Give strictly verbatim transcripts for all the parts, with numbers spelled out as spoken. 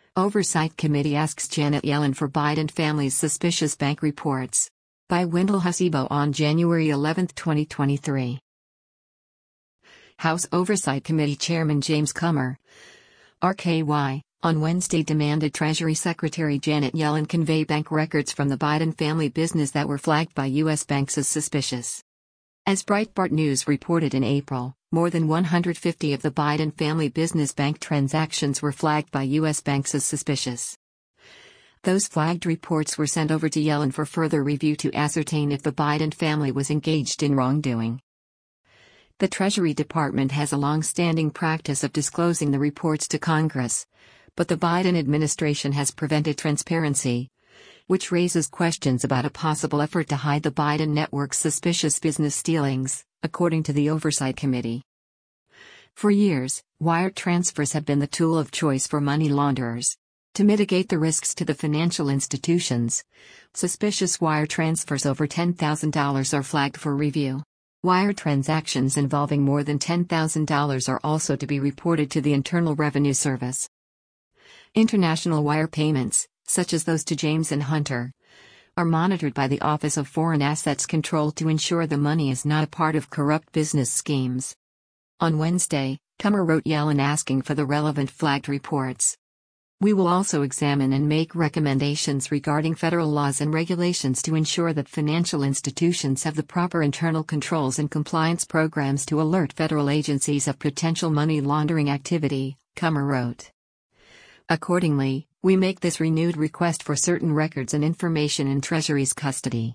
Oversight Committee asks Janet Yellen for Biden family's suspicious bank reports. By Wendell Hasibo on January eleventh, twenty twenty-three. House Oversight Committee Chairman James Comer, R K Y, on Wednesday demanded Treasury Secretary Janet Yellen convey bank records from the Biden family business that were flagged by U S banks as suspicious. As Breitbart News reported in April, more than one hundred fifty of the Biden family business bank transactions were flagged by U S banks as suspicious. Those flagged reports were sent over to Yellen for further review to ascertain if the Biden family was engaged in wrongdoing. The Treasury Department has a long-standing practice of disclosing the reports to Congress, but the Biden administration has prevented transparency, which raises questions about a possible effort to hide the Biden network's suspicious business dealings, according to the Oversight Committee. For years, wire transfers have been the tool of choice for money launderers. To mitigate the risks to the financial institutions, suspicious wire transfers over ten thousand dollars are flagged for review. Wire transactions involving more than ten thousand dollars are also to be reported to the Internal Revenue Service. International wire payments, such as those to James and Hunter, are monitored by the Office of Foreign Assets Control to ensure the money is not a part of corrupt business schemes. On Wednesday, Comer wrote Yellen asking for the relevant flagged reports. We will also examine and make recommendations regarding federal laws and regulations to ensure that financial institutions have the proper internal controls and compliance programs to alert federal agencies of potential money laundering activity, Comer wrote. Accordingly, we make this renewed request for certain records and information in Treasury's custody.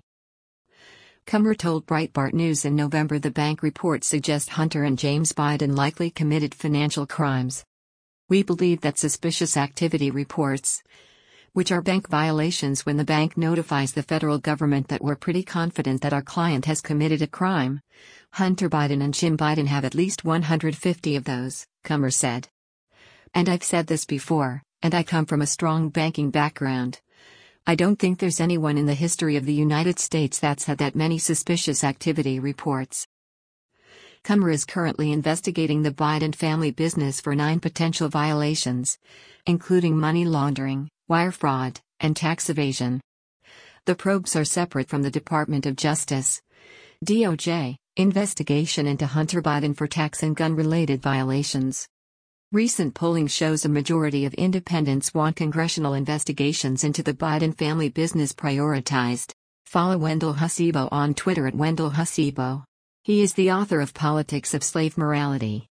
Comer told Breitbart News in November the bank reports suggest Hunter and James Biden likely committed financial crimes. We believe that suspicious activity reports, which are bank violations when the bank notifies the federal government that we're pretty confident that our client has committed a crime. Hunter Biden and Jim Biden have at least one hundred fifty of those, Comer said. And I've said this before, and I come from a strong banking background. I don't think there's anyone in the history of the United States that's had that many suspicious activity reports. Comer is currently investigating the Biden family business for nine potential violations, including money laundering, wire fraud, and tax evasion. The probes are separate from the Department of Justice, D O J, investigation into Hunter Biden for tax and gun-related violations. Recent polling shows a majority of independents want congressional investigations into the Biden family business prioritized. Follow Wendell Hasibo on Twitter at Wendell Hasibo. He is the author of Politics of Slave Morality.